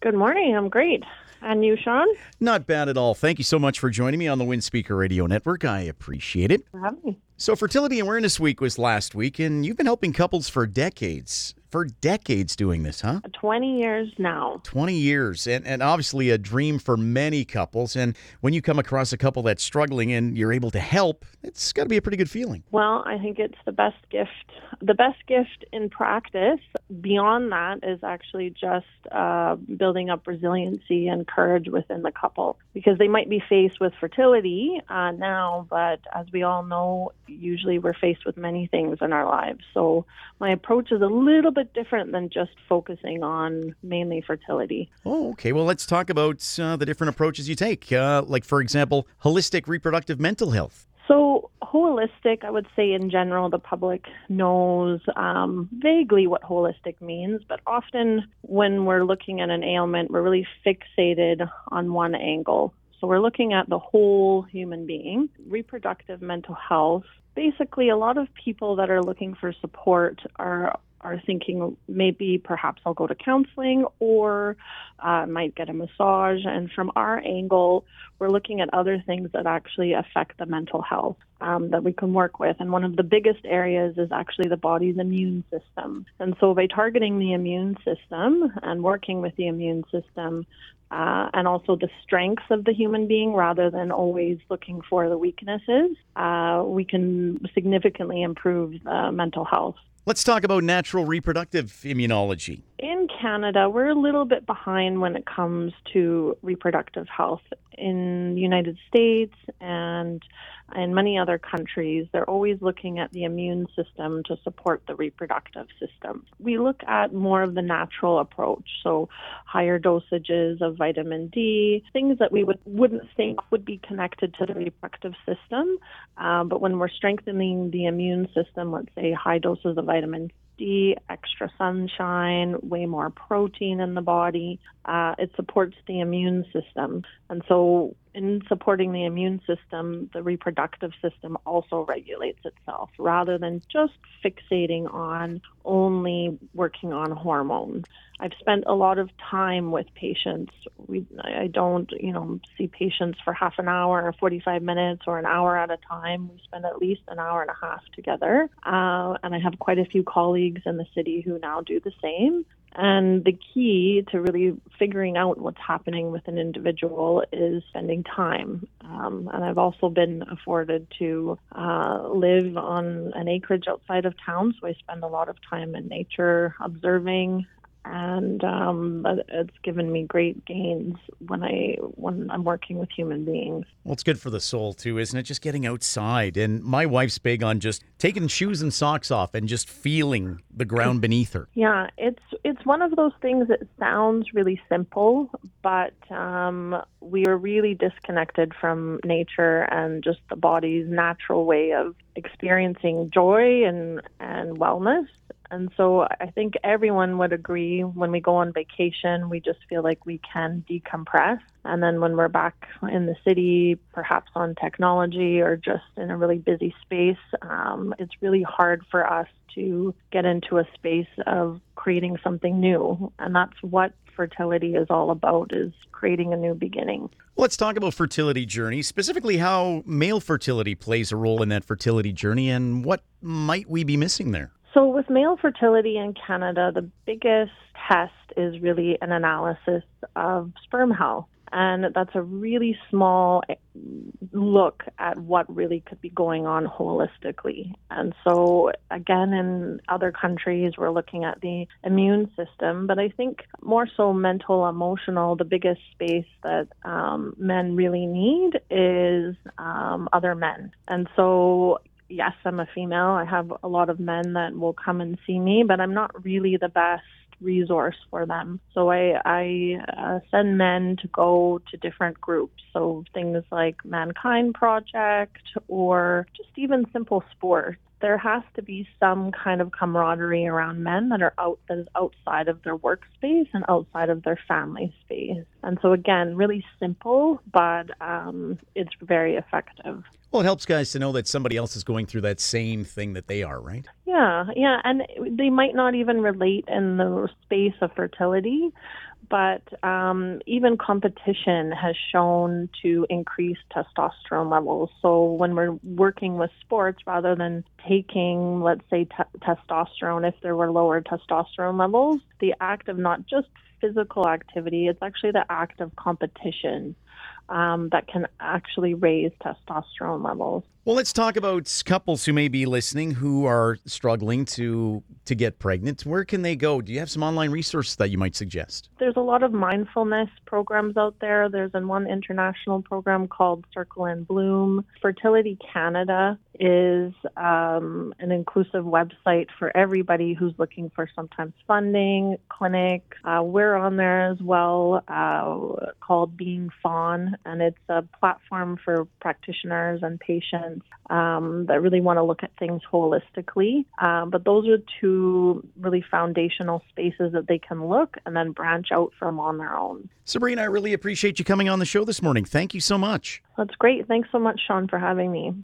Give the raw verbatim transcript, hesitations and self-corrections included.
Good morning. I'm great. And you, Sean? Not bad at all. Thank you so much for joining me on the Windspeaker Radio Network. I appreciate it. For having me. So Fertility Awareness Week was last week, and you've been helping couples for decades. For decades doing this, huh? twenty years now. twenty years, and, and obviously a dream for many couples. And when you come across a couple that's struggling and you're able to help, it's got to be a pretty good feeling. Well, I think it's the best gift. The best gift in practice beyond that is actually just uh, building up resiliency and courage within the couple, because they might be faced with fertility uh, now, but as we all know, usually we're faced with many things in our lives. So my approach is a little bit different than just focusing on mainly fertility. Oh, okay. Well, let's talk about uh, the different approaches you take. Uh, like, for example, holistic reproductive mental health. So holistic, I would say in general, the public knows um, vaguely what holistic means, but often when we're looking at an ailment, we're really fixated on one angle. So we're looking at the whole human being. Reproductive mental health, basically a lot of people that are looking for support are are thinking maybe perhaps I'll go to counseling or uh, might get a massage. And from our angle, we're looking at other things that actually affect the mental health um, that we can work with. And one of the biggest areas is actually the body's immune system. And so by targeting the immune system and working with the immune system, Uh, and also the strengths of the human being rather than always looking for the weaknesses, uh, we can significantly improve uh, mental health. Let's talk about natural reproductive immunology. In Canada, we're a little bit behind when it comes to reproductive health. In the United States and in many other countries, they're always looking at the immune system to support the reproductive system. We look at more of the natural approach, so higher dosages of vitamin D, things that we would, wouldn't think would be connected to the reproductive system. Uh, but when we're strengthening the immune system, let's say high doses of vitamin D, extra sunshine, way more protein in the body, uh, it supports the immune system. And so in supporting the immune system, the reproductive system also regulates itself rather than just fixating on only working on hormones. I've spent a lot of time with patients. We, I don't, you know, see patients for half an hour or forty-five minutes or an hour at a time. We spend at least an hour and a half together. Uh, and I have quite a few colleagues in the city who now do the same. And the key to really figuring out what's happening with an individual is spending time. Um, and I've also been afforded to uh, live on an acreage outside of town, so I spend a lot of time in nature observing. And um, it's given me great gains when I when I'm working with human beings. Well, it's good for the soul too, isn't it? Just getting outside. And my wife's big on just taking shoes and socks off and just feeling the ground beneath her. Yeah, it's it's one of those things that sounds really simple, but um, we are really disconnected from nature and just the body's natural way of experiencing joy and, and wellness. And so I think everyone would agree when we go on vacation, we just feel like we can decompress. And then when we're back in the city, perhaps on technology or just in a really busy space, um, it's really hard for us to get into a space of creating something new. And that's what fertility is all about, is creating a new beginning. Let's talk about fertility journey, specifically how male fertility plays a role in that fertility journey and what might we be missing there. So with male fertility in Canada, the biggest test is really an analysis of sperm health. And that's a really small look at what really could be going on holistically. And so, again, in other countries, we're looking at the immune system. But I think more so mental, emotional, the biggest space that um, men really need is um, other men. And so, yes, I'm a female. I have a lot of men that will come and see me, but I'm not really the best resource for them. So I, I uh, send men to go to different groups. So things like Mankind Project or just even simple sports. There has to be some kind of camaraderie around men that are out that is outside of their workspace and outside of their family space. And so again, really simple, but um, it's very effective. Well, it helps guys to know that somebody else is going through that same thing that they are, right? Yeah, yeah, and they might not even relate in the space of fertility, but um, even competition has shown to increase testosterone levels. So when we're working with sports, rather than taking, let's say, t- testosterone, if there were lower testosterone levels, the act of not just physical activity, it's actually the act of competition um, that can actually raise testosterone levels. Well, let's talk about couples who may be listening who are struggling to to get pregnant. Where can they go? Do you have some online resources that you might suggest? There's a lot of mindfulness programs out there. There's one international program called Circle and Bloom. Fertility Canada is um, an inclusive website for everybody who's looking for sometimes funding, clinic. Uh, we're on there as well, uh, called Being Fawn, and it's a platform for practitioners and patients Um, that really want to look at things holistically. Um, but those are two really foundational spaces that they can look and then branch out from on their own. Sabrina, I really appreciate you coming on the show this morning. Thank you so much. That's great. Thanks so much, Sean, for having me.